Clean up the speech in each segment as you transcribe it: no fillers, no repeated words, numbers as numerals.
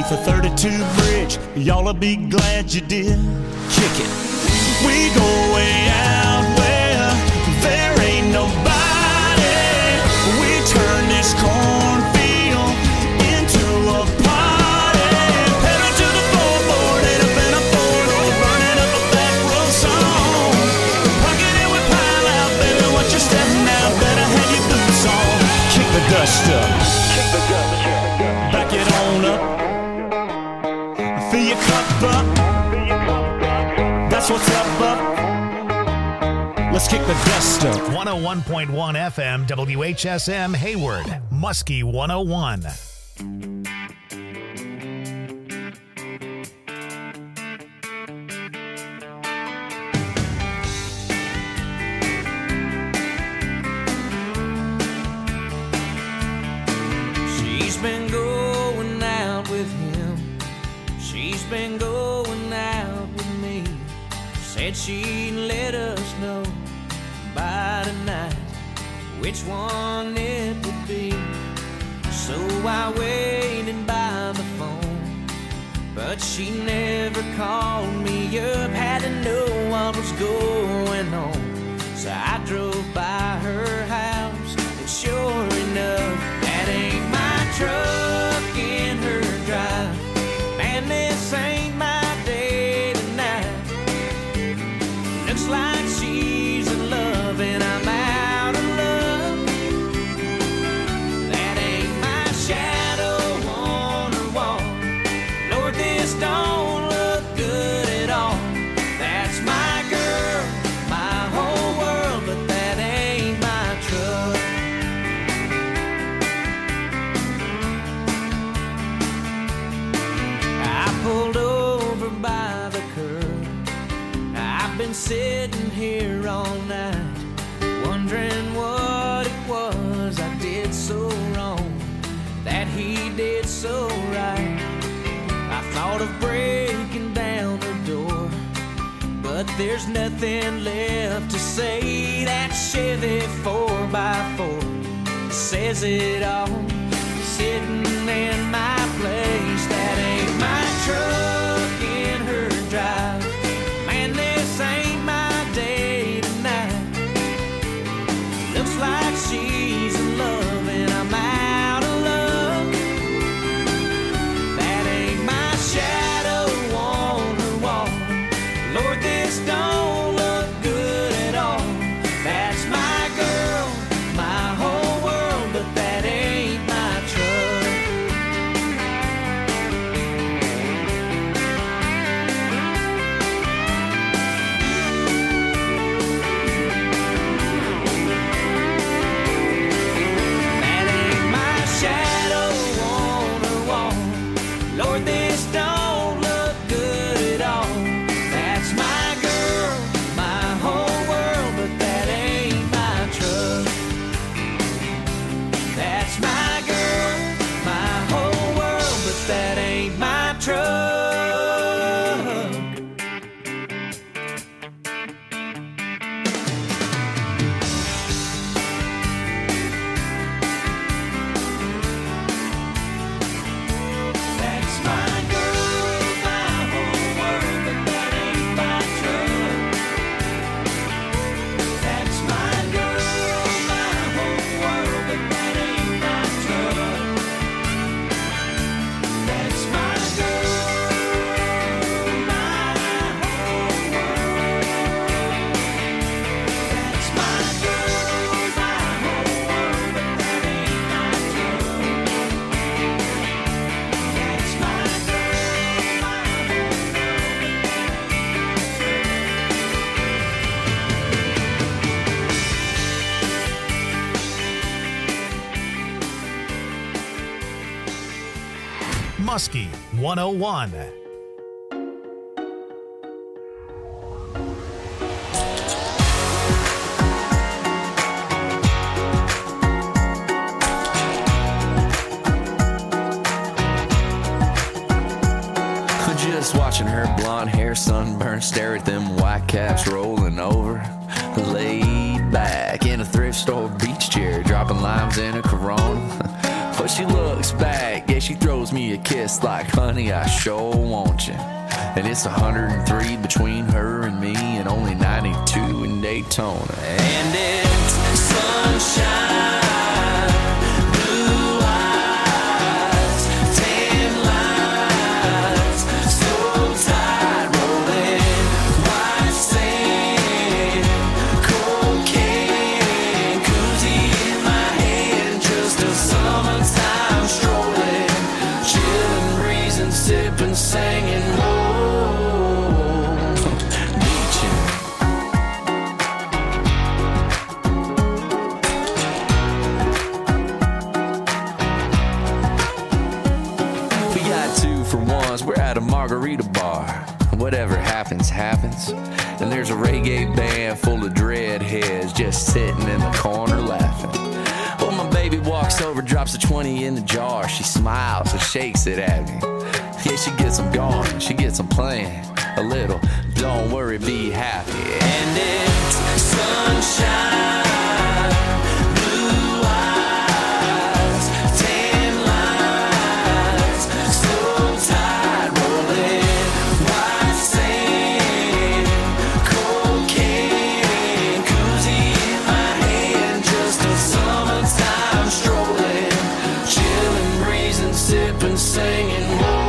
beneath a 32 bridge. Y'all'll be glad you did. Kick it. We go way out where there ain't nobody. We turn this cornfield into a party. Pedal to the floorboard, head up in a four-door, burning up a back row song. Parking it with pile out, baby, watch your step now. Better have your boots on. Kick the dust up. Back it on up. Fill your cup up. That's what's up. Let's kick the dust up. 101.1 FM, WHSM, Hayward, Muskie 101. She's been going out with him. She's been going out with me. Said she'd let us know by tonight which one it would be. So I waited by the phone, but she never called me up. Had to know what was going on, so I drove by her house, and sure enough, that ain't my truck in her drive. Man, this ain't my day tonight. Looks like she's in love and I'm out of luck. That ain't my shadow on her wall. Lord, this don't look good at all. That's my girl, my whole world, but that ain't my truck. I pulled over by the curb. I've been sitting here all night, wondering what it was I did so wrong, that he did so right. I thought of breaking down the door, but there's nothing left to say. That Chevy 4x4 says it all, sitting in my place. That ain't my truck in her drive. Man, this ain't my day tonight. Looks like she's in love and I'm out of luck. That ain't my shadow on her wall. Lord, this don't look good at all. That's my girl, my whole world, but that ain't my truck. That ain't my shadow on her wall. Lord, this don't look good at all. That's my girl, my whole world, but that ain't my truck. That's my girl, my whole world, but that ain't my truck. That's my girl, my whole world, but that ain't my truck. That's my girl, my whole world, but that ain't my truck. That's my girl, my whole world. That's my girl, my whole world, but that ain't my truck. That's my girl, my Muskie 101. Just watching her blonde hair, sunburned, stare at them white caps rolling over. Laid back in a thrift store beach chair, dropping limes in a Corona. But she looks back, yeah, she throws me a kiss like, honey, I sure want you. And it's 103 between her and me, and only 92 in Daytona. And it's sunshine. Singing low, beaching. We got 2 for 1s. We're at a margarita bar. Whatever happens, happens. And there's a reggae band full of dreadheads just sitting in the corner laughing. Well, my baby walks over, drops a 20 in the jar. She smiles and shakes it at me. Yeah, she gets them going, she gets them playing a little. Don't worry, be happy. And it's sunshine, blue eyes, tan lines, slow tide rolling, white sand, cocaine, koozie in my hand, just a summertime strolling, chilling, breezing, sipping, singing.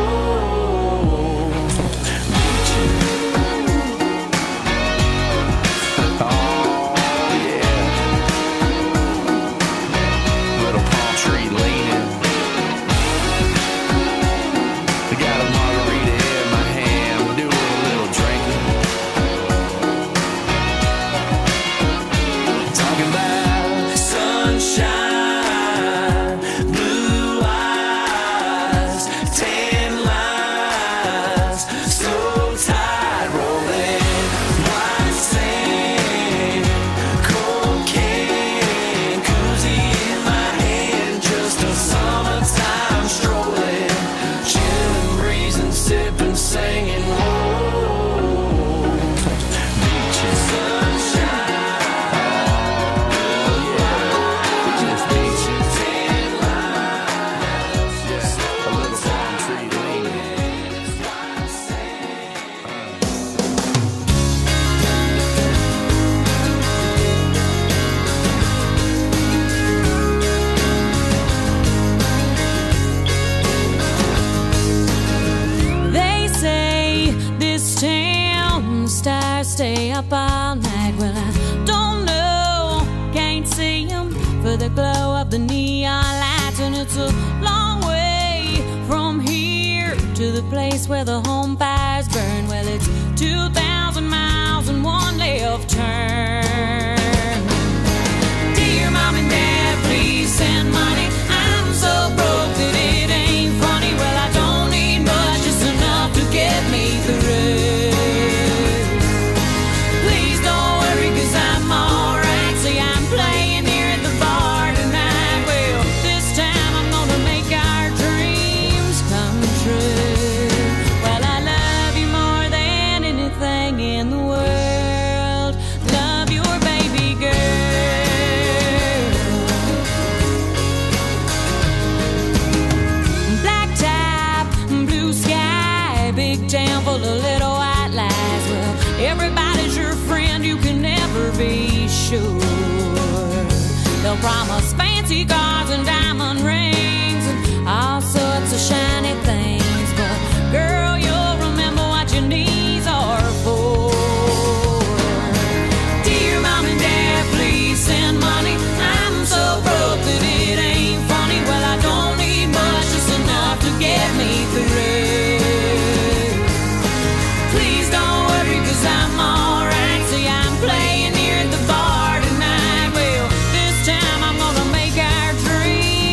Stay up all night. Well, I don't know, can't see them for the glow of the neon lights. And it's a long way from here to the place where the home fires burn. Well, it's 2,000 miles and one left turn. Dear Mom and Dad, please send money. I'm so broke that it ain't funny. Well, I don't need much, just enough to get me through. Be sure they'll promise fancy cars and diamond rings and all sorts of shiny things, but girl, you'll remember what your knees are for. Dear Mom and Dad, please send money. I'm so broke that it ain't funny. Well, I don't need much, just enough to get me through. Please don't worry, 'cause I'm alright. See, I'm playing the bar tonight. Well, this time I'm gonna make our dreams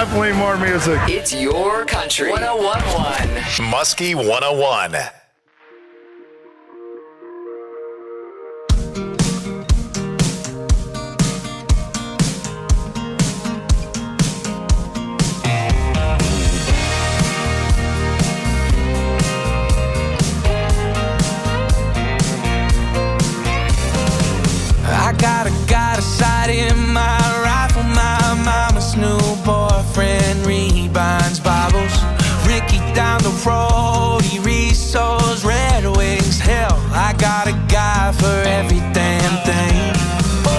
Definitely more music. It's your country. 101.1. Muskie 101. I got a sight in my rifle. My mama's new boyfriend rebinds Bibles. Ricky down the road, he resows Red Wings. Hell, I got a guy for every damn thing. Oh,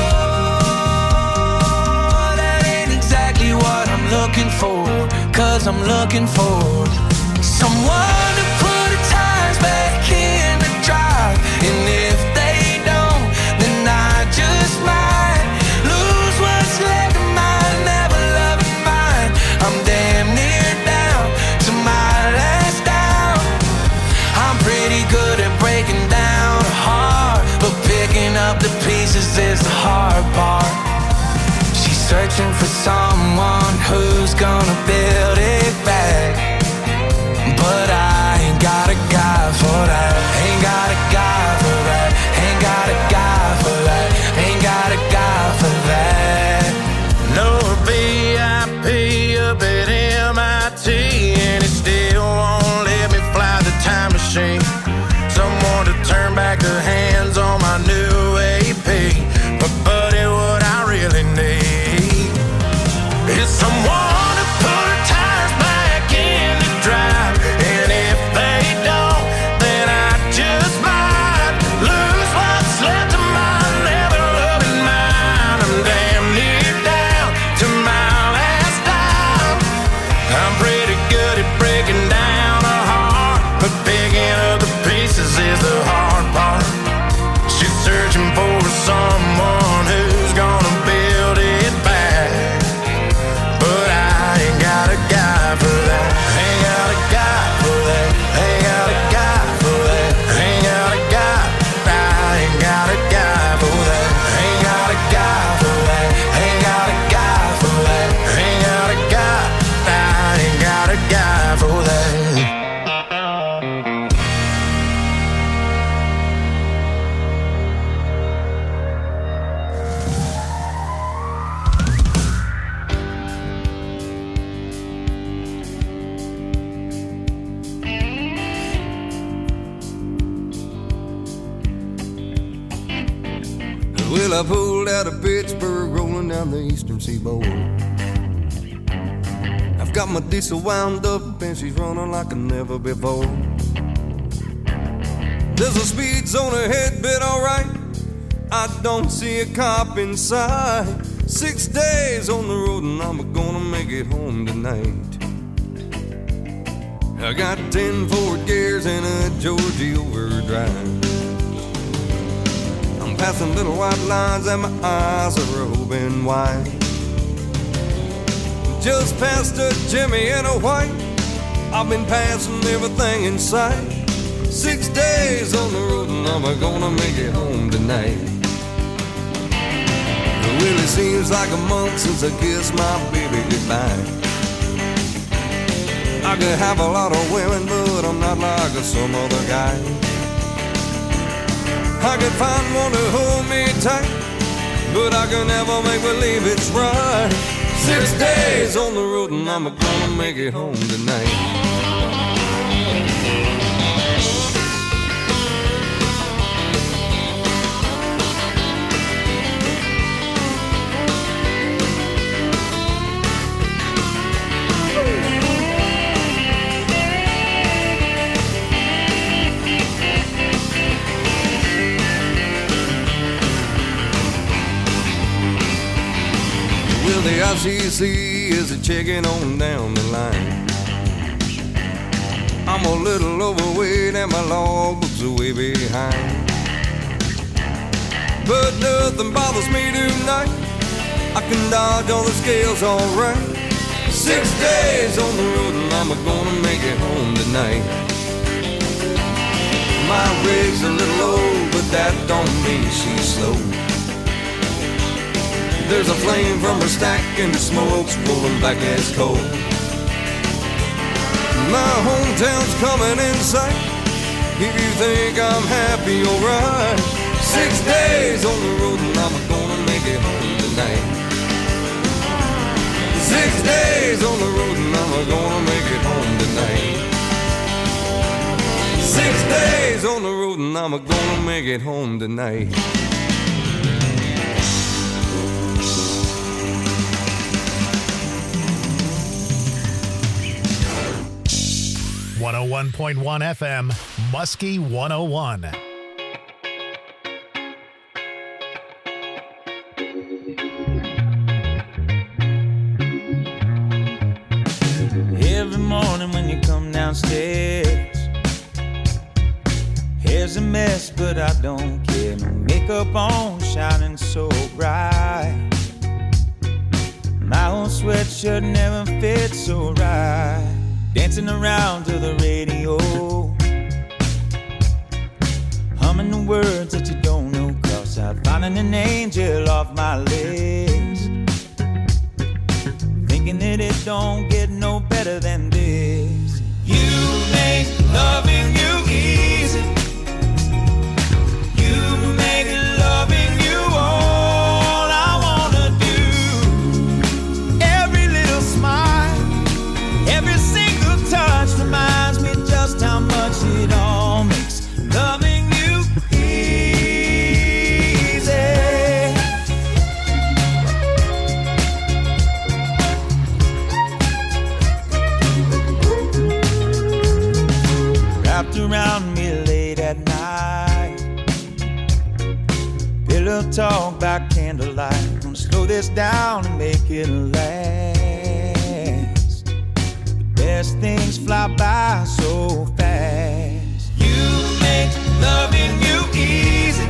that ain't exactly what I'm looking for. 'Cause I'm looking for someone to put the tires back in the drive. And if they don't, then I just might lose what's left of my never loving mind. I'm damn near down to my last down. I'm pretty good at breaking down a heart, but picking up the pieces is the hard part. She's searching for someone who's gonna build it back, but I ain't got a guy for that. Ain't got a guy for that. Ain't got a guy for that. Ain't got a guy for that. No VIP up at MIT, and it still won't let me fly the time machine. Someone to turn back the hands on my new AP. But buddy, what I really need is someone to put the tires back in the drive. And if they don't, then I just might lose what's left of my never loving mind. I'm damn near down to my last dime. I'm pretty good at breaking down a heart, but picking up the pieces is the hard part. She's searching for someone who's gonna build it back, but I ain't got a guy for that. Ain't got a guy for that. Ain't got a guy for that. Ain't got a guy. I ain't got a guy for that. Ain't got a guy for that. Ain't got a guy for that. Ain't got a guy. I ain't got a guy for that. Well, I pulled out of Pittsburgh, rolling down the eastern seaboard. I've got my diesel wound up, and she's running like never before. There's a speed zone ahead, but alright, I don't see a cop in sight. 6 days on the road, and I'm gonna make it home tonight. I got 10 Ford gears and a Georgie overdrive. Passing little white lines and my eyes are open wide. Just past a Jimmy and a white, I've been passing everything in sight. 6 days on the road and I'm gonna make it home tonight. Well, it seems like a month since I kissed my baby goodbye. I could have a lot of women, but I'm not like some other guy. I could find one to hold me tight, but I can never make believe it's right. 6 days on the road and I'm gonna make it home tonight. Well, the ICC is a checking on down the line. I'm a little overweight and my logbook's way behind, but nothing bothers me tonight. I can dodge all the scales alright. 6 days on the road and I'm gonna make it home tonight. My rig's a little old, but that don't mean she's slow. There's a flame from her stack and the smoke's rolling black as coal. My hometown's coming in sight. If you think I'm happy, alright. 6 days on the road and I'm gonna make it home tonight. 6 days on the road and I'm gonna make it home tonight. 6 days on the road and I'm gonna make it home tonight. 101.1 FM, Muskie 101. Every morning when you come downstairs, hair's a mess, but I don't care. No makeup on, shining so bright. My old sweatshirt never fits so right. Dancing around to the radio, humming the words that you don't know. Cross out, finding an angel off my list. Thinking that it don't get no better than this. You make loving you easy. You make loving you all I wanna do. Every little smile, every single touch reminds me just how much it all makes loving you easy. Wrapped around me late at night, pillow talk by candlelight. Gonna slow this down and make it last. The best things fly by so fast. You make loving you easy.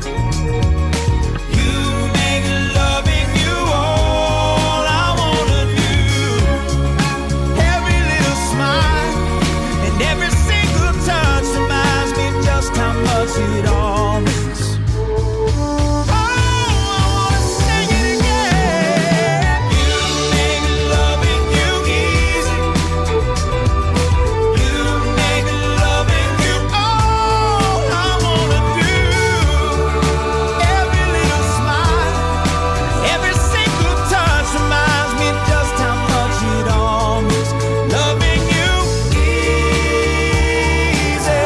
You make loving you all I wanna do. Every little smile and every single touch reminds me just how much it all means. Oh, I wanna sing it again. You make loving you easy. You make loving you all I wanna do. Every little smile, every single touch reminds me just how much it all means. Loving you easy.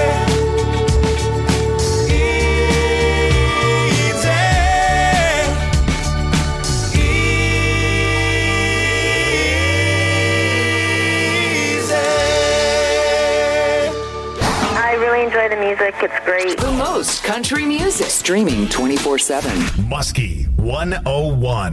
I really enjoy the music. It's great. The most country music. Streaming 24/7. Muskie 101.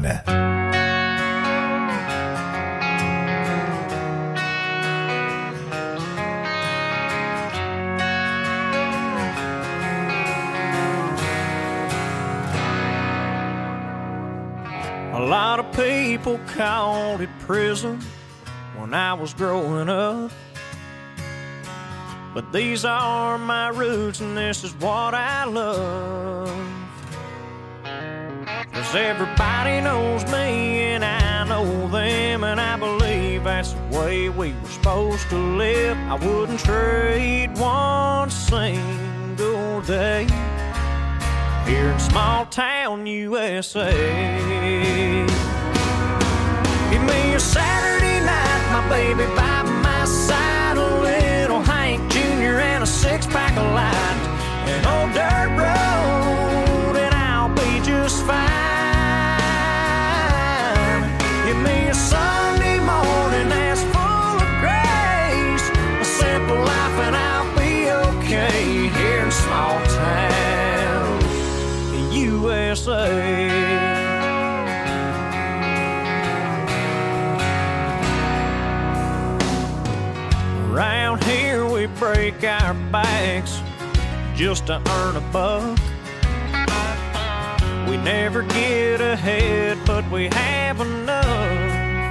A lot of people called it prison when I was growing up. But these are my roots and this is what I love. 'Cause everybody knows me and I know them, and I believe that's the way we were supposed to live. I wouldn't trade one single day here in small town USA. Give me a Saturday night, my baby by my side, a little Hank Jr. and a six-pack of light, an old dirt road, and I'll be just fine. Give me a Sunday morning that's full of grace, a simple life, and I'll be okay here in small town USA. Around here we break our backs just to earn a buck. We never get ahead, but we have enough.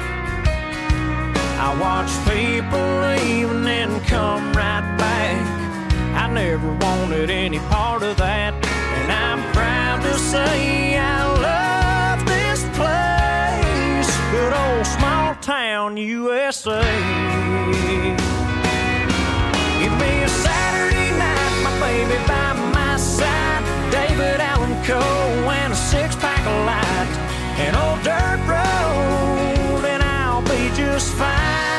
I watch people leave and then come right back. I never wanted any part of that, and I'm proud to say I love town, USA. Give me a Saturday night, my baby by my side, David Allan Coe and a six-pack of light, an old dirt road, and I'll be just fine.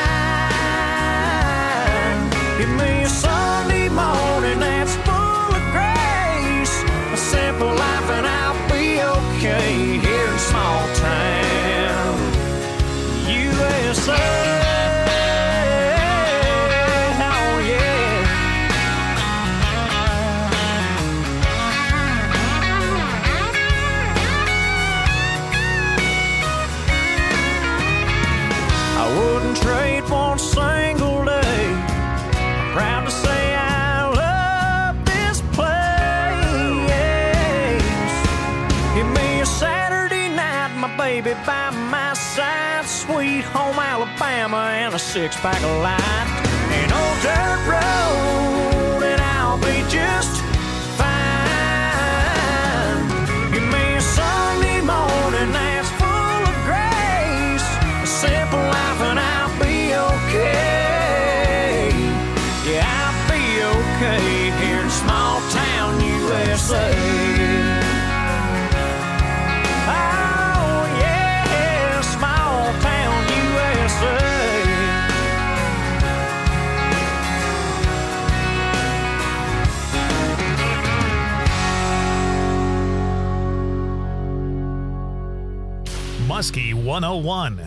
Give me a Sunday morning that's full of grace, a simple life, and I'll be okay here in small town USA. Trade one single day. I'm proud to say I love this place. Give me a Saturday night, my baby by my side, sweet home Alabama and a six-pack of light, an old dirt road, and I'll be just fine. Give me a Sunday morning that's full of grace, a simple life, and I'll be okay. Yeah, I'll be okay here in small town USA. Oh yeah, small town USA. Muskie 101.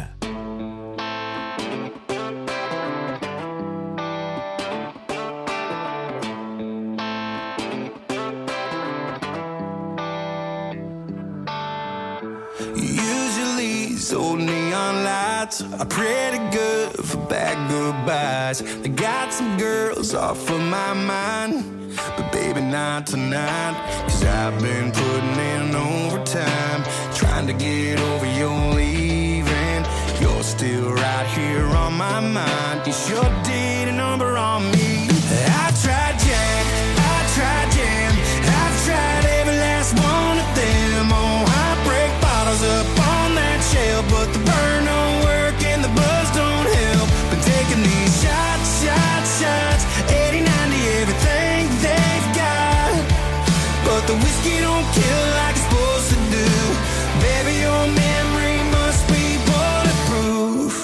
Old neon lights are pretty good for bad goodbyes. They got some girls off of my mind, but baby not tonight. Cause I've been putting in overtime, trying to get over your leaving. You're still right here on my mind. You sure did a number on me. I tried Jack, I tried Jam, I've tried every last one of them. Oh, I break bottles up on that shelf, but the burn don't work and the buzz don't help. Been taking these shots, shots, shots, 80, 90, everything they've got, but the whiskey don't kill like it's supposed to do. Baby, your memory must be bulletproof.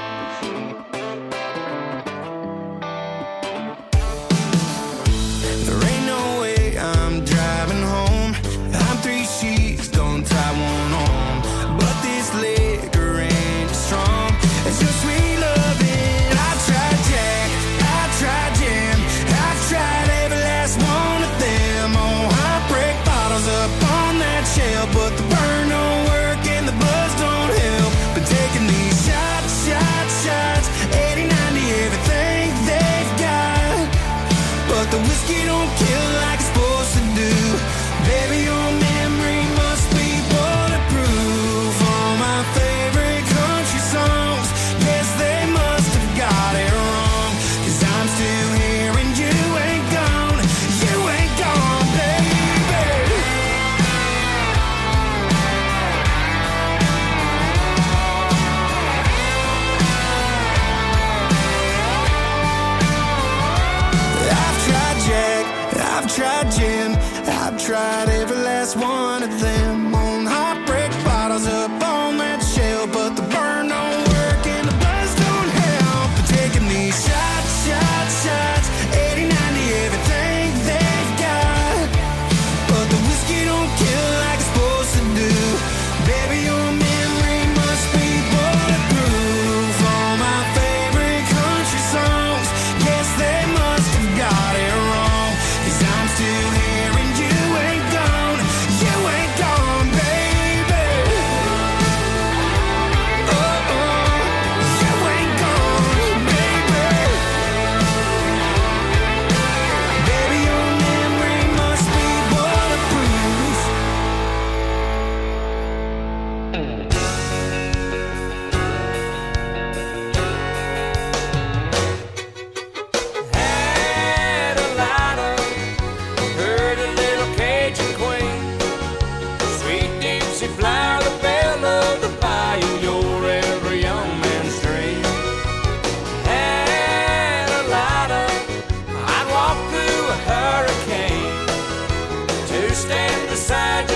There ain't no way I'm driving home. I'm three sheets, don't tie one on, but this liquor ain't strong. It's your sweet loving. I tried Jack, I tried Jam, I've tried every last one of them. Oh, I break bottles up on that shelf, but the burn don't work and the buzz don't help. Been taking these shots, shots, shots, 80, 90, everything they've got, but the whiskey don't kill like it's supposed to do. Baby, your memory must be bulletproof. All my favorite country songs, yes, they must have got it wrong. Cause I'm still here and you ain't gone. You ain't gone, baby. I've tried Jack, I've tried Jim, I've tried every last one of them. On heartbreak bottles up on that shelf, but the burn don't work and the buzz don't help. But taking these shots, shots, shots, 80, 90, everything they've got, but the whiskey don't kill like it's supposed to do. Baby, your memory must be bulletproof. All my favorite country songs, yes, they must have got it wrong. Cause I'm still here and you ain't gone. You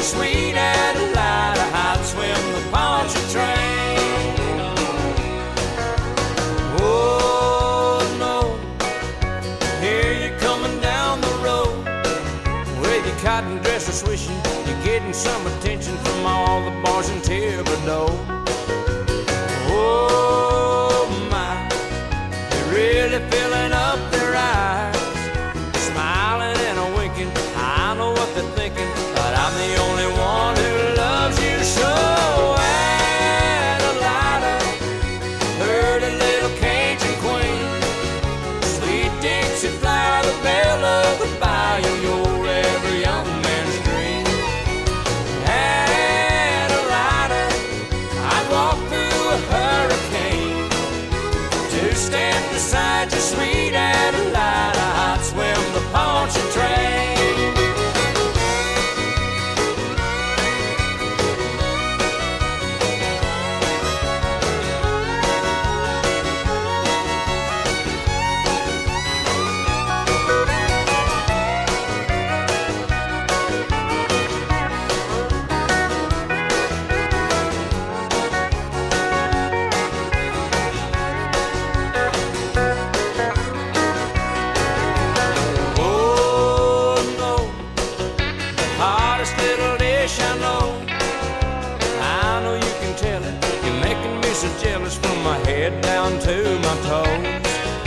sweet Adelina, I'd swim the Pontchartrain. Oh no, here you're coming down the road with your cotton dresser swishing. You're getting some attention from all the boys in Thibodeau. Oh my, you're really filling up their eyes, smiling and a winking. I know what they're thinking, but I'm the only one who loves you so. Adelina, pretty little Cajun queen, sweet Dixie flower, the belle of the bayou, you're every young man's dream. Adelina, I'd walk through a hurricane to stand beside you, sweet Adelina, I'd swim the Pontchartrain. So jealous from my head down to my toes.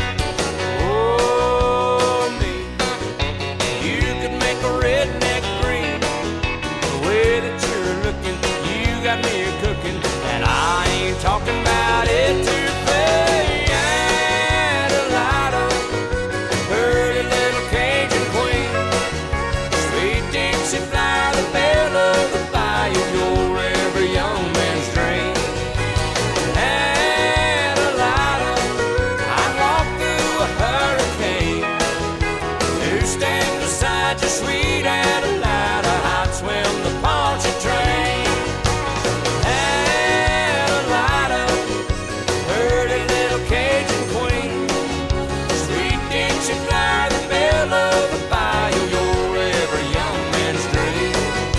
Oh, me, you could make a redneck green. The way that you're looking, you got me cooking, and I ain't talking about it to pay. Adelina, pretty little Cajun queen, sweet Dixie flower, the belle of the bayou, you're every young man's dream. Just sweet Adelina, I'd swim the Pontchartrain. Adelina, pretty little Cajun queen, sweet Dixie flower, the belle of the bayou, you're every young man's dream.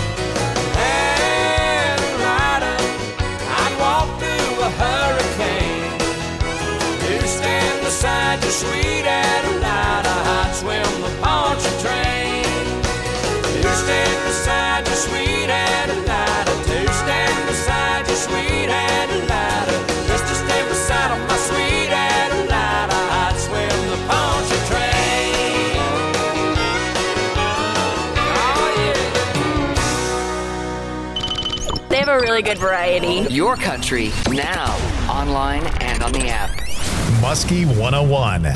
Adelina, I'd walk through a hurricane to stand beside you, sweet Adelina, I'd swim the Pontchartrain. Stand beside you, sweet Adelina, to stand beside you, sweet Adelina, just to stand beside of my sweet Adelina, I'd swim the Pontchartrain. Oh yeah. They have a really good variety. Your country, now, online and on the app. Muskie 101.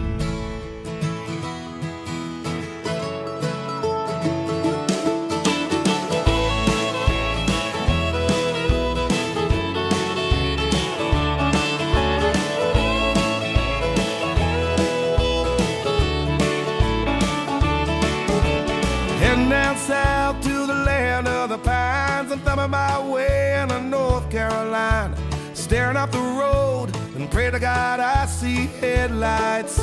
Down south to the land of the pines, I'm thumbing my way into North Carolina, staring up the road and pray to God I see headlights.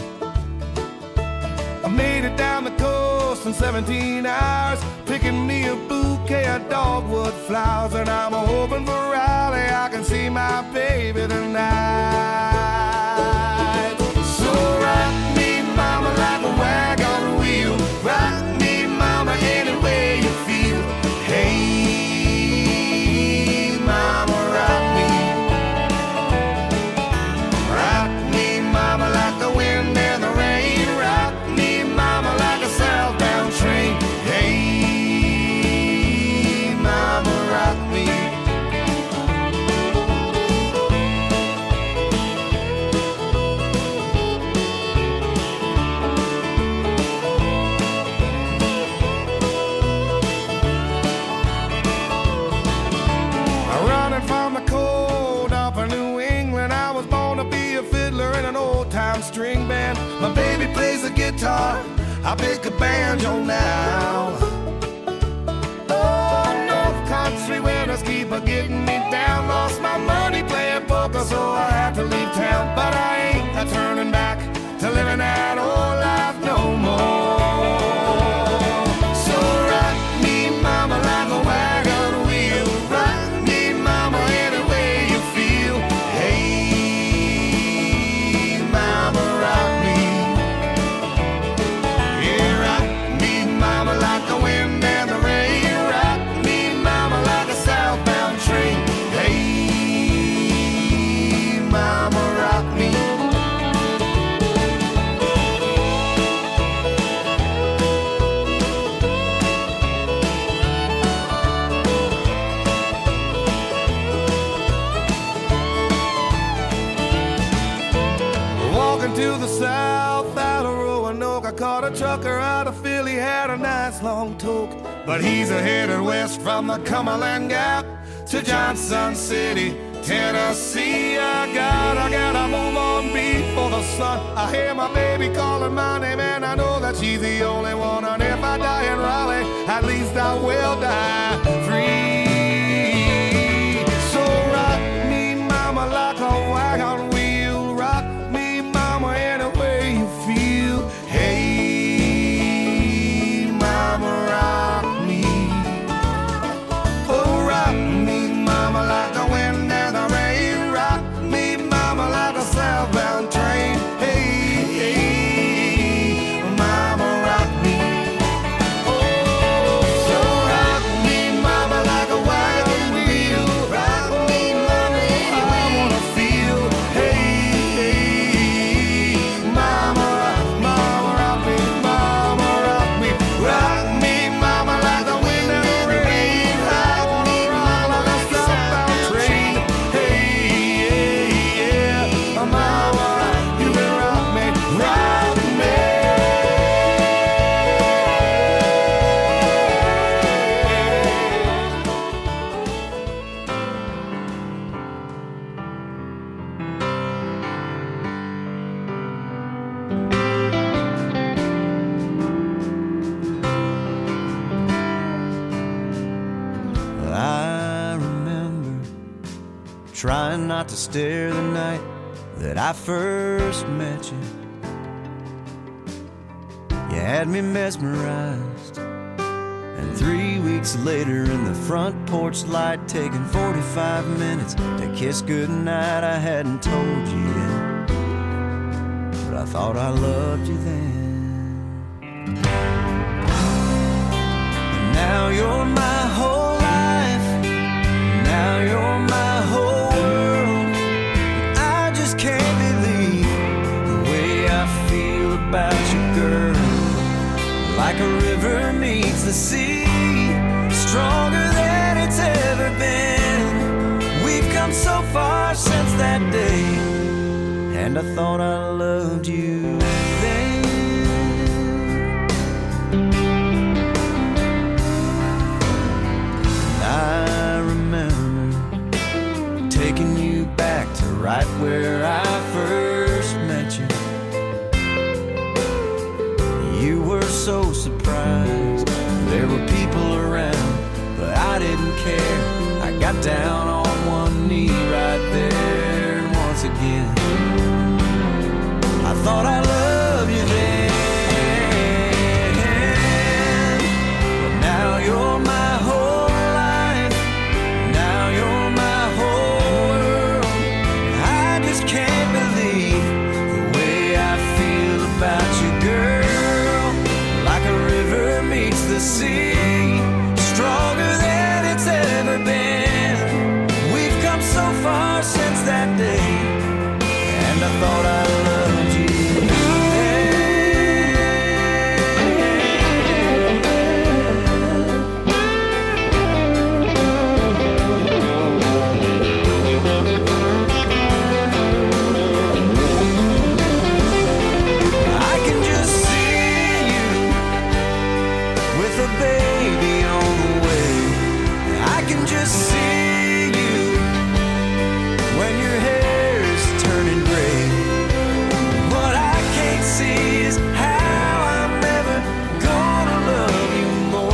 I made it down the coast in 17 hours, picking me a bouquet of dogwood flowers, and I'm hoping for Raleigh I can see my baby tonight. So rock me, mama, like a wagon wheel, rock me, mama, any way you feel. Hey, mama, rock me, mama, like the wind and the rain. Rock me, mama, like a southbound train. Hey, mama, rock me. From the cold up in New England, I was born to be a fiddler in an old-time string band. My baby plays the guitar, I pick a banjo now. Oh, North Country winters keep a getting me down. Lost my money playing poker, so I had to leave town. But I ain't a turning back to living that old life no more. So rock me, mama, like a to the south out of Roanoke. I caught a trucker out of Philly, had a nice long toke. But he's a headed west from the Cumberland Gap to Johnson City, Tennessee. I gotta move on before the sun. I hear my baby calling my name, and I know that she's the only one. And if I die in Raleigh, at least I will die free. So rock me, mama, like a wagon wheel. Rock me, mama, any way you feel. Hey, mama, rock me. Oh, rock me, mama, like the wind and the rain. Rock me, mama, like a southbound train. Hey, hey, mama, rock me. Oh, so rock me, mama, like a wagon wheel. Rock me, mama, I wanna feel. Hey, hey, mama, rock me, mama, rock me. Rock me, mama, like the wind and the rain. I wanna rock like a southbound train. Hey, yeah, mama, you can rock me, rock me. I remember trying not to stare the night that I first met you. You had me mesmerized, and 3 weeks later in the front porch light, taking 45 minutes to kiss goodnight. I hadn't told you yet, but I thought I loved you then. And now you're my whole life, now you're my whole world. I just can't believe the way I feel about you, girl. Like a river meets the sea, stronger than it's ever been. We've come so far since that day, and I thought I loved you then. I remember taking you back to right where I first met you. You were so surprised, there were people around, but I didn't care. I got down on one knee right there, and once again I thought I loved you then. But now you're my whole life, now you're my whole world. I just can't believe the way I feel about you, girl. Like a river meets the sea, stronger than it's ever been. We've come so far since that day, and I thought I loved you I can just see you with a baby on the way. I can just see you when your hair's turning gray. What I can't see is how I'm never gonna love you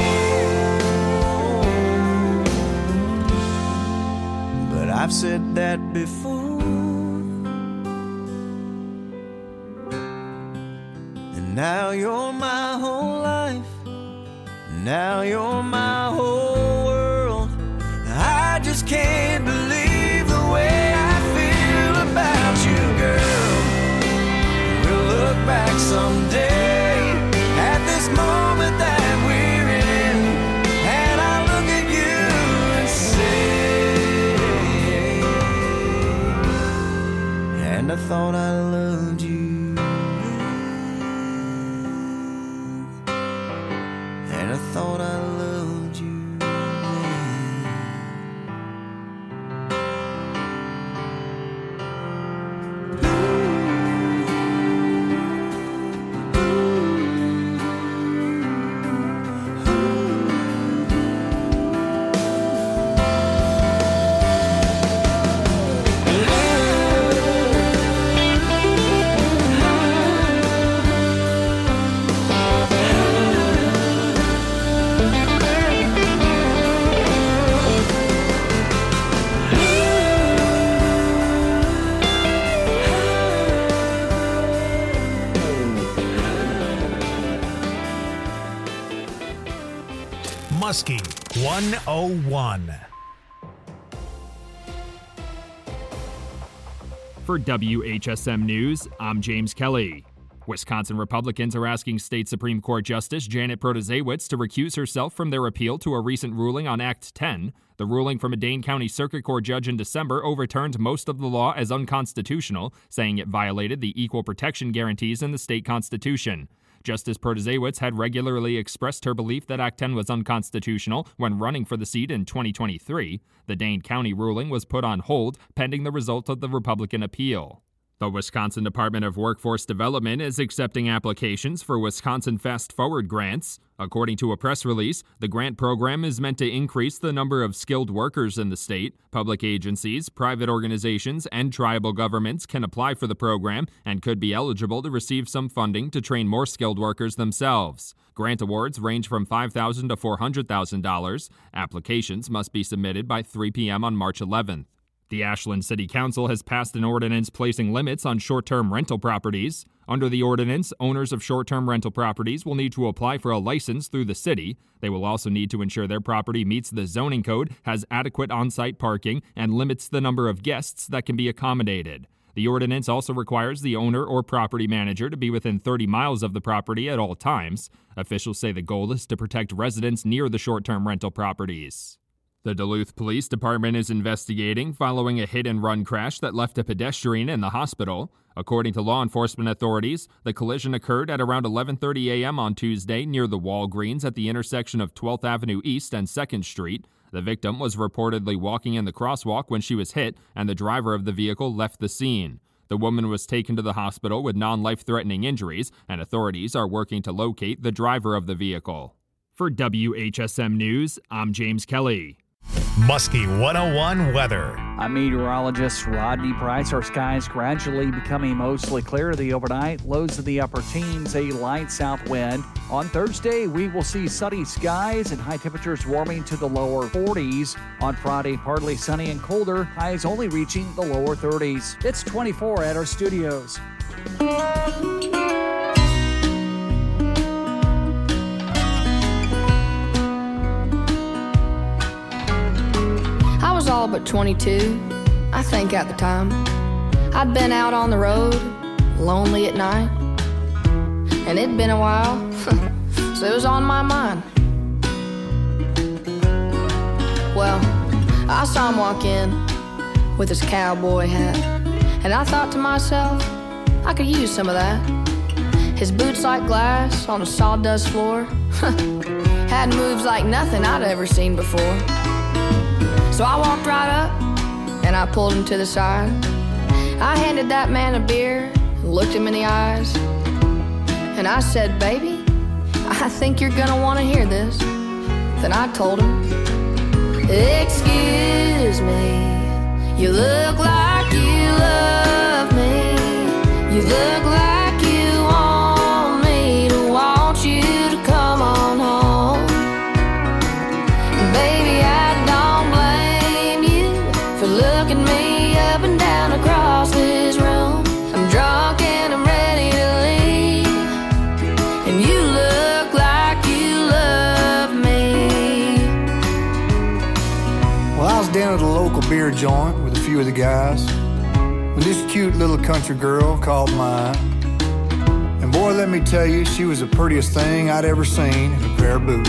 more. But I've said that before, and now you're my whole life, now you're my whole world. I just can't believe the way I feel about you, girl. We'll look back someday at this moment that we're in, and I look at you and say, and I thought I loved you, and I thought I loved you then. Muskie 101. For WHSM News, I'm James Kelly. Wisconsin Republicans are asking State Supreme Court Justice Janet Protasiewicz to recuse herself from their appeal to a recent ruling on Act 10. The ruling from a Dane County Circuit Court judge in December overturned most of the law as unconstitutional, saying it violated the equal protection guarantees in the state constitution. Justice Protasiewicz had regularly expressed her belief that Act 10 was unconstitutional when running for the seat in 2023. The Dane County ruling was put on hold pending the result of the Republican appeal. The Wisconsin Department of Workforce Development is accepting applications for Wisconsin Fast Forward grants. According to a press release, the grant program is meant to increase the number of skilled workers in the state. Public agencies, private organizations, and tribal governments can apply for the program and could be eligible to receive some funding to train more skilled workers themselves. Grant awards range from $5,000 to $400,000. Applications must be submitted by 3 p.m. on March 11th. The Ashland City Council has passed an ordinance placing limits on short-term rental properties. Under the ordinance, owners of short-term rental properties will need to apply for a license through the city. They will also need to ensure their property meets the zoning code, has adequate on-site parking, and limits the number of guests that can be accommodated. The ordinance also requires the owner or property manager to be within 30 miles of the property at all times. Officials say the goal is to protect residents near the short-term rental properties. The Duluth Police Department is investigating following a hit-and-run crash that left a pedestrian in the hospital. According to law enforcement authorities, the collision occurred at around 11:30 a.m. on Tuesday near the Walgreens at the intersection of 12th Avenue East and 2nd Street. The victim was reportedly walking in the crosswalk when she was hit, and the driver of the vehicle left the scene. The woman was taken to the hospital with non-life-threatening injuries, and authorities are working to locate the driver of the vehicle. For WHSM News, I'm James Kelly. Muskie 101 weather. I'm meteorologist Rodney Price. Our skies gradually becoming mostly clear the overnight. Lows in the upper teens, a light south wind. On Thursday, we will see sunny skies and high temperatures warming to the lower 40s. On Friday, partly sunny and colder. Highs only reaching the lower 30s. It's 24 at our studios. All but 22, I think at the time. I'd been out on the road, lonely at night, and it'd been a while, so it was on my mind. Well, I saw him walk in with his cowboy hat, and I thought to myself, I could use some of that. His boots like glass on a sawdust floor, had moves like nothing I'd ever seen before. So I walked right up, and I pulled him to the side. I handed that man a beer, and looked him in the eyes. And I said, baby, I think you're gonna wanna hear this. Then I told him, excuse me, you look like you love me. You look like you want me to want you to come on home. Baby, I don't blame you for looking me up and down across this room. I'm drunk and I'm ready to leave, and you look like you love me. Well, I was down at a local beer joint with a few of the guys when this cute little country girl called mine. And boy, let me tell you, she was the prettiest thing I'd ever seen in a pair of boots.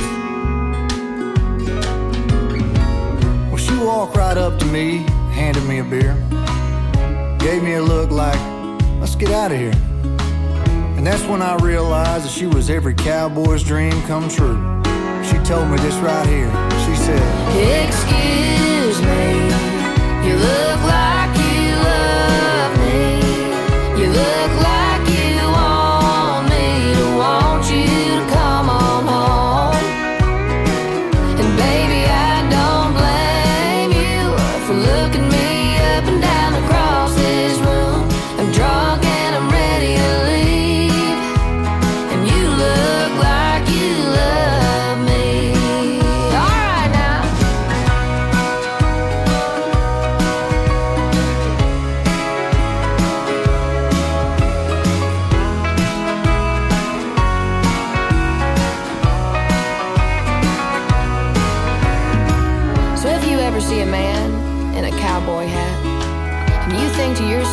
Well, she walked right up to me, handed me a beer, gave me a look like, let's get out of here. And that's when I realized that she was every cowboy's dream come true. She told me this right here. She said, excuse me, you look like you love me. You look like you want me to want you to come on home. And baby, I don't blame you for looking me up and down across this room. I'm drunk and I'm ready to leave, and you look like you love me. All right now.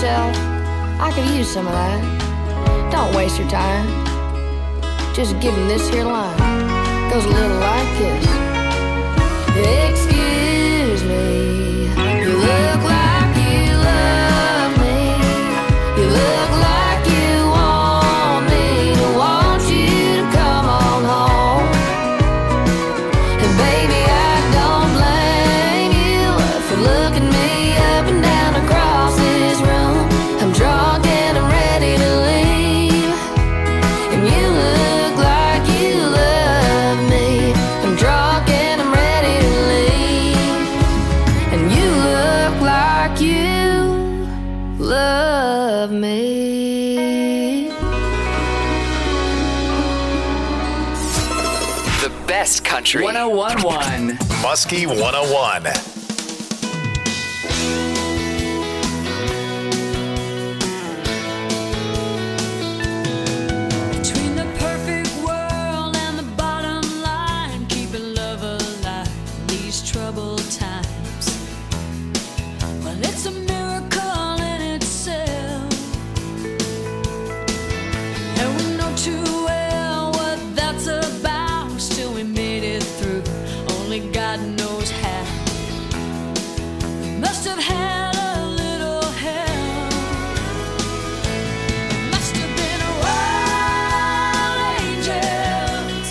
myself, I could use some of that. Don't waste your time. Just give him this here line. Goes a little like this. Excuse me, you look like you love me. You look like you want me to want you to come on home. And baby, I don't blame you for looking me up and down across this room. I'm drunk and I'm ready to leave. And you look like you love me. I'm drunk and I'm ready to leave. And you look like you love me. The best country. 101.1. Muskie 101. Between the perfect world and the bottom line, keeping love alive in these troubled times. Well, it's a miracle in itself, and we know too well what that's about. Still, we made it through. Only God knows how. We must have had a little help. Must have been wild angels,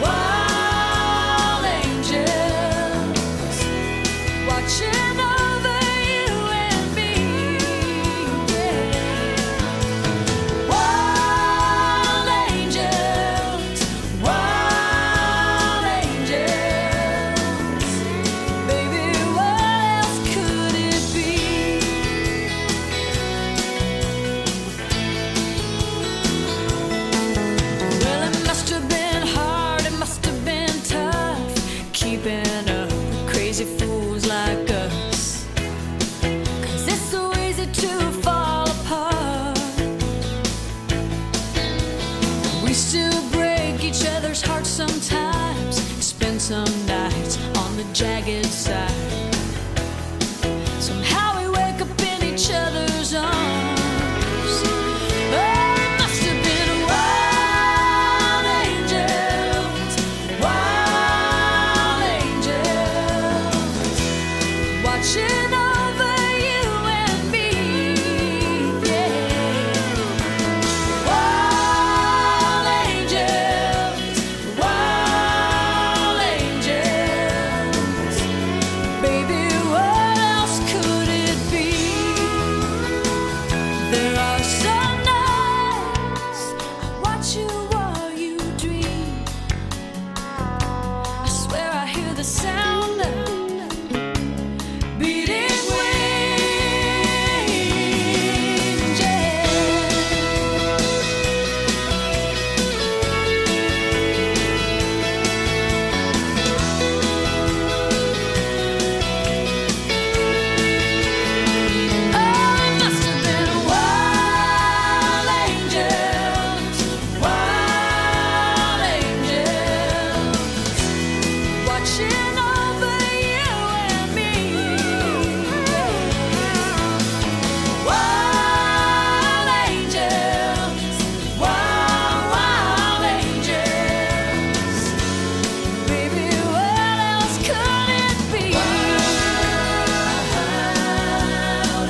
watching over you and me. Yeah. Wild angels, baby, what else could it be? Well, it must have been hard, it must have been tough, keeping up with crazy fools like us. 'Cause it's so easy to fall apart. We still break each other's hearts sometimes, spend some nights on the jagged side. Somehow we wake up in each other's arms. Oh, it must have been wild angels, watching over you and me. Yeah. Wild angels, baby, what else could it be? There are some nights I watch you while you dream. I swear I hear the sound of beating wings. Yeah. Oh, it must have been wild angels, watching over you and me. Wild angels, baby, what else could it be? Wild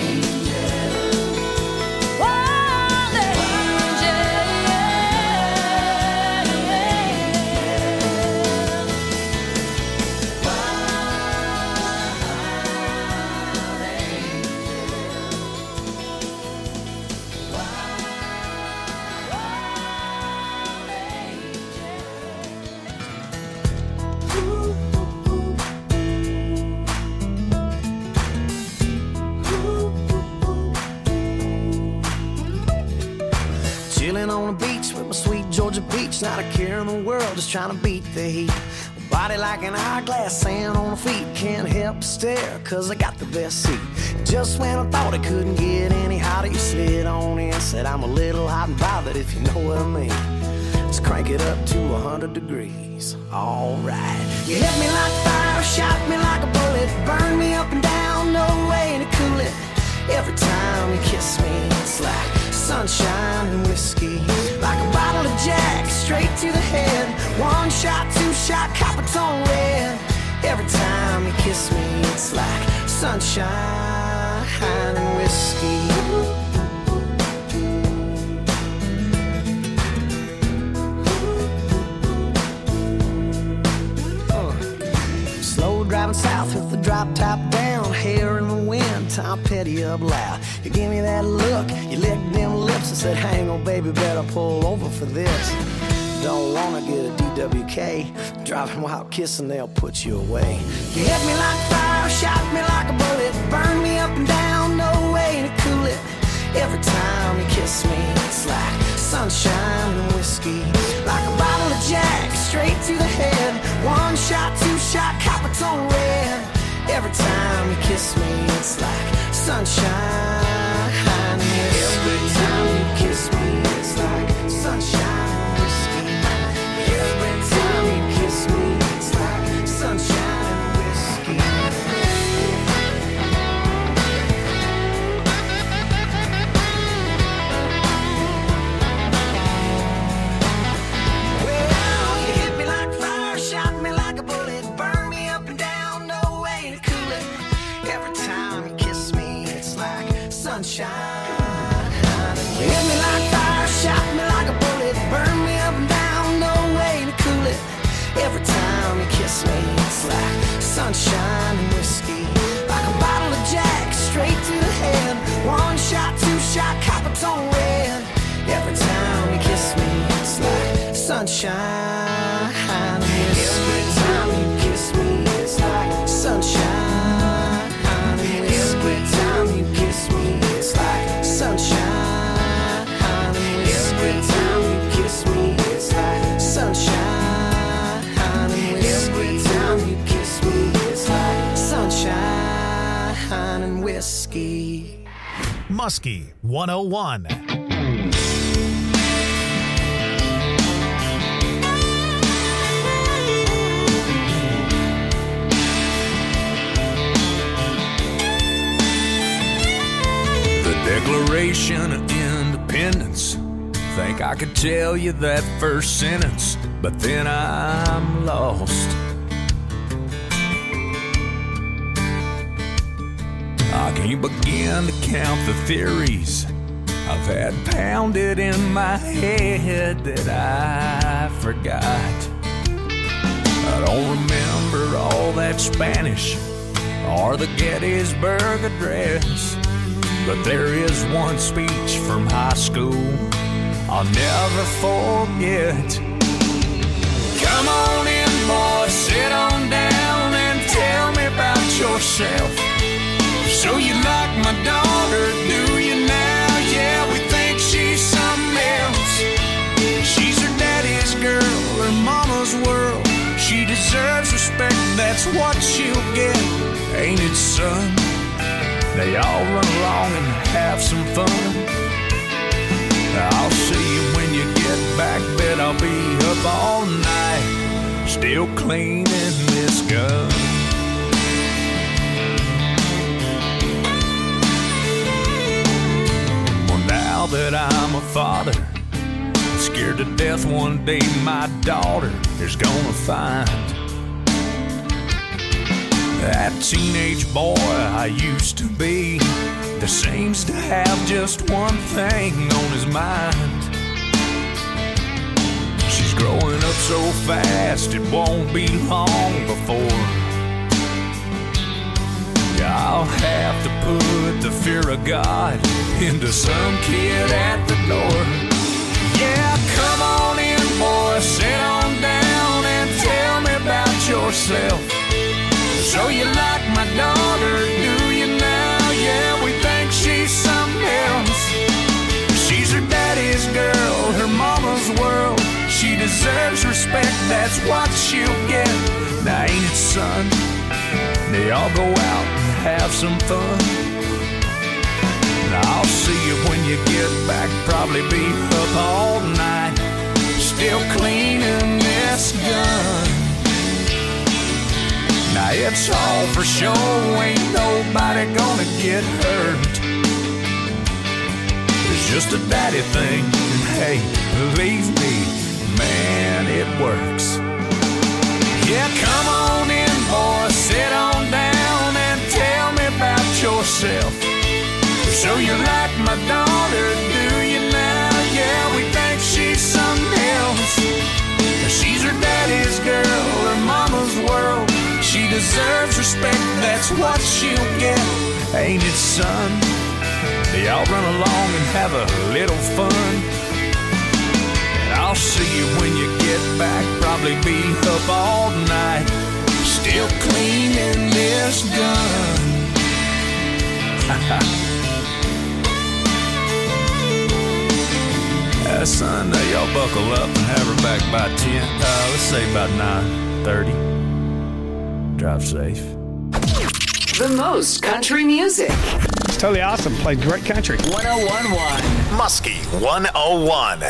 Chilling on the beach with my sweet Georgia peach, not a care in the world, just trying to beat the heat. Body like an hourglass, sand on the feet, can't help but stare, 'cause I got the best seat. Just when I thought it couldn't get any hotter, you slid on in, said I'm a little hot and bothered, if you know what I mean. Let's crank it up to 100 degrees, alright. You hit me like fire, shot me like a bullet, burned me up and down, no way to cool it. Every time you kiss me, it's like sunshine and whiskey. Like a bottle of Jack, straight to the head. One shot, two shot, Coppertone red. Every time you kiss me, it's like sunshine and whiskey. Driving south with the drop top down, hair in the wind, Tom Petty up loud. You give me that look, you licked them lips and said, hang on baby, better pull over for this. Don't wanna get a DWK, driving while kissing, they'll put you away. You hit me like fire, shot me like a bullet, burn me up and down, no way to cool it. Every time you kiss me, it's like sunshine and whiskey. Like a bottle of Jack, straight to the head. One shot, two shot, Coppertone red. Every time you kiss me, it's like sunshine and whiskey. Every time you kiss me, it's like sunshine and whiskey. Every time you kiss me, it's like sunshine and whiskey. Sunshine. You hit me like fire, shot me like a bullet, burn me up and down, no way to cool it. Every time you kiss me, it's like sunshine and whiskey. Like a bottle of Jack, straight to the head. One shot, two shot, Coppertone red. Every time you kiss me, it's like sunshine and whiskey. Every time you kiss me, it's like sunshine and whiskey. Every time you kiss me, it's like sunshine and whiskey. Every time you kiss me, it's like sunshine and whiskey. Every time you kiss me, it's like sunshine and whiskey. Muskie 101. Declaration of Independence. Think I could tell you that first sentence, but then I'm lost. I can't begin to count the theories I've had pounded in my head that I forgot. I don't remember all that Spanish or the Gettysburg Address, but there is one speech from high school I'll never forget. Come on in, boy, sit on down and tell me about yourself. So you like my daughter, do you now? Yeah, we think she's something else. She's her daddy's girl, her mama's world. She deserves respect, that's what she'll get, ain't it, son? They all run along and have some fun. I'll see you when you get back, bet I'll be up all night, still cleaning this gun. Well, now that I'm a father, I'm scared to death one day my daughter is gonna find that teenage boy I used to be that seems to have just one thing on his mind. She's growing up so fast it won't be long before I'll have to put the fear of God into some kid at the door. Yeah, come on in, boy, sit on down and tell me about yourself. So you like my daughter, do you now? Yeah, we think she's something else. She's her daddy's girl, her mama's world. She deserves respect, that's what she'll get. Now ain't it, son? They all go out and have some fun. Now I'll see you when you get back, probably be up all night, still cleaning this gun. Now it's all for show, ain't nobody gonna get hurt. just a daddy thing. And hey, believe me, man, it works. Yeah, come on in, boy, sit on down and tell me about yourself. So you like my daughter, do you now? Yeah, we think she's something else. She's her daddy's girl, her mama's world. She deserves respect, that's what she'll get. Ain't it, son? Y'all run along and have a little fun. And I'll see you when you get back. Probably be up all night, still cleaning this gun. Son, y'all buckle up and have her back by 10. Let's say about 9:30. Drive safe. The most country music. It's totally awesome. Played great country. 101.1 Muskie 101.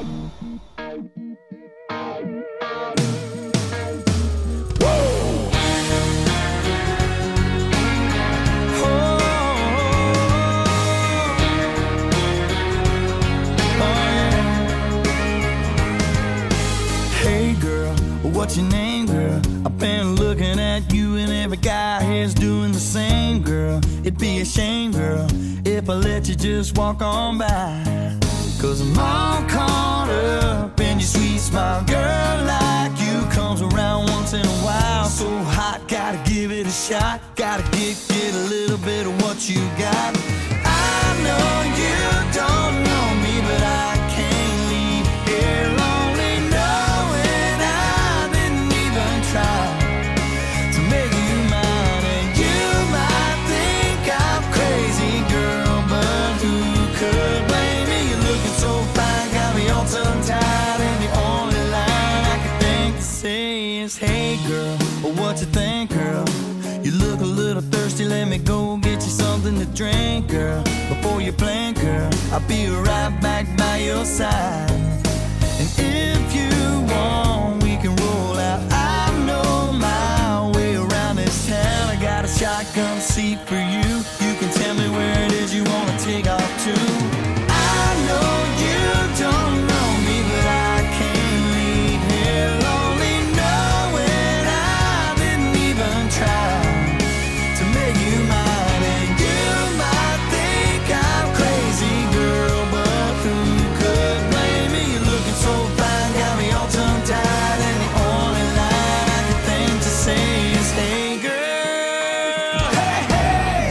What's your name, girl? I've been looking at you and every guy here's doing the same, girl. It'd be a shame, girl, if I let you just walk on by. Cause I'm all caught up in your sweet smile. Girl like you comes around once in a while. So hot, gotta give it a shot. Gotta get a little bit of what you got. I know you don't know me, but I can't leave here lonely knowing I didn't even try to make you mine. And you might think I'm crazy, girl, but who could blame me? You're looking so fine, got me all tongue-tied, and the only line I can think to say is, hey girl, what you think, girl? You look a little thirsty, let me go get you something to drink, girl. Before you blink, girl, I'll be right back by your side. And if you want, we can roll out. I know my way around this town. I got a shotgun seat for you. You can tell me where it is you want to take off to. I know you don't know me, but I can't leave here lonely knowing I didn't even try to make you mine. And you might think I'm crazy, girl, but who could blame me? You're looking so fine, got me all tongue-tied, and the only line I can think to say is, hey girl, hey, hey.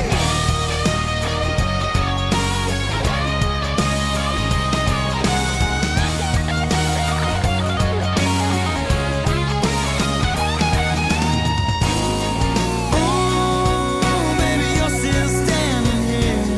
Ooh, baby, you're still standing here.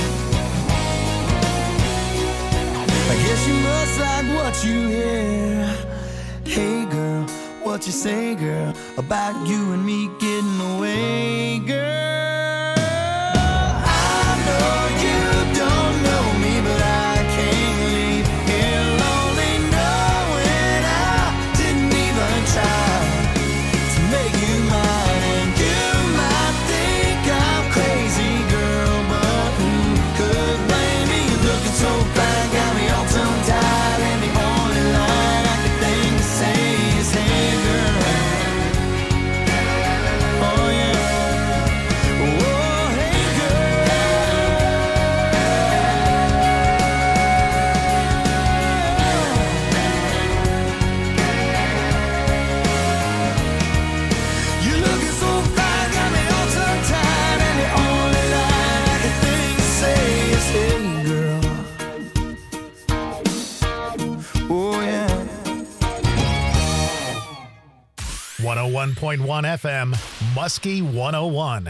I guess you must like what you hear. Hey girl, what you say, girl, about you and me getting away, girl? I know you don't know me, but I can't leave here lonely knowing I didn't even try to make you mine. And you might think I'm crazy, girl, but who could blame me? You're looking so fine, got me all tongue-tied, and the only line I can think to say is, hey girl. Oh yeah. Oh, hey girl. You're looking so fine, got me all tongue-tied, and the only line I can think to say is, hey girl. Oh yeah. 101.1 FM, Muskie 101.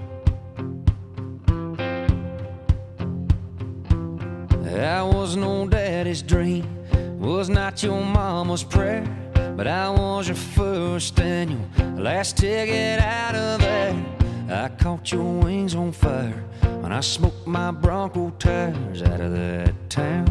I was no daddy's dream, was not your mama's prayer, but I was your first and your last ticket out of there. I caught your wings on fire when I smoked my Bronco tires out of that town.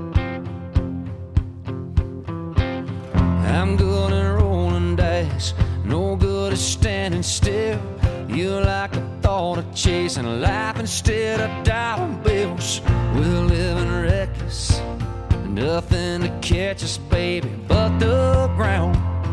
I'm good at rolling dice, no good at standing still. You're like a thought thought of chasing life instead of dollar bills. We're living reckless, nothing to catch us, baby, but the ground.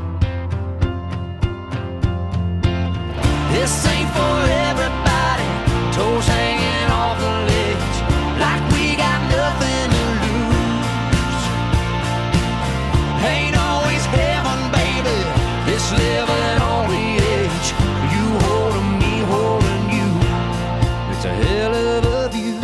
This ain't for everybody, toes hanging off the ledge, like we got nothing to lose. Ain't always heaven, baby, this living on the edge. You holding me, holding you, it's a hell of a view.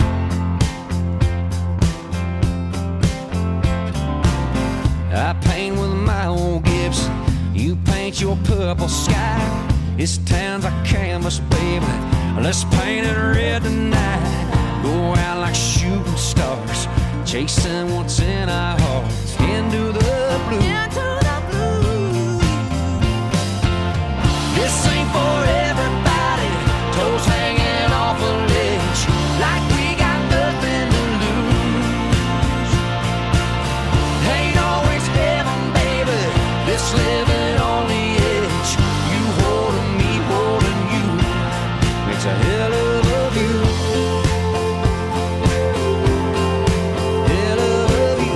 I paint with my old Gibson, you paint your purple sky. This town's a canvas, baby, let's paint it red tonight. Go out like shooting stars, chasing what's in our hearts, into the blue. This ain't for everybody, toes hanging off a ledge, like we got nothing to lose. Ain't always heaven, baby, this living on the edge. You holding me, holding you, it's a hell of a view. Hell of a view.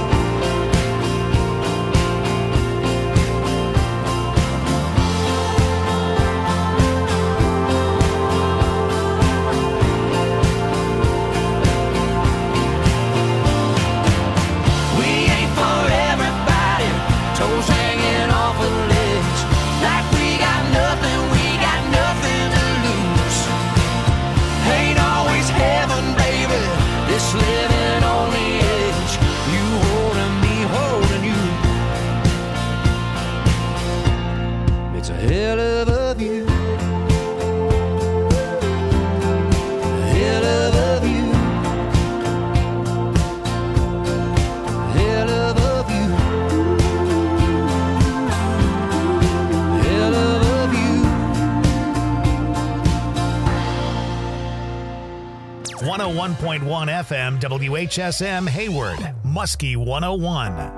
101.1 FM WHSM Hayward, Muskie 101.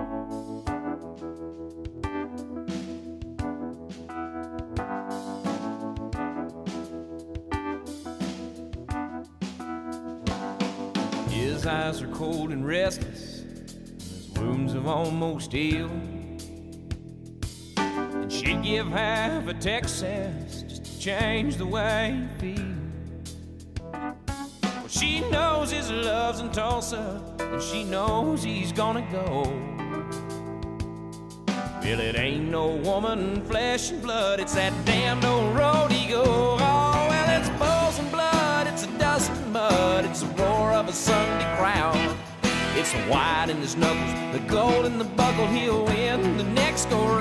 His eyes are cold and restless, his wounds have almost healed. And she'd give half a Texas just to change the way he feels. Well, she knows his love's in Tulsa, and she knows he's gonna go. Well, it ain't no woman, flesh and blood, it's that damned old road he goes. Oh, well, it's bulls and blood, it's a dust and mud, it's the roar of a Sunday crowd. It's the white in his knuckles, the gold in the buckle, he'll win the next go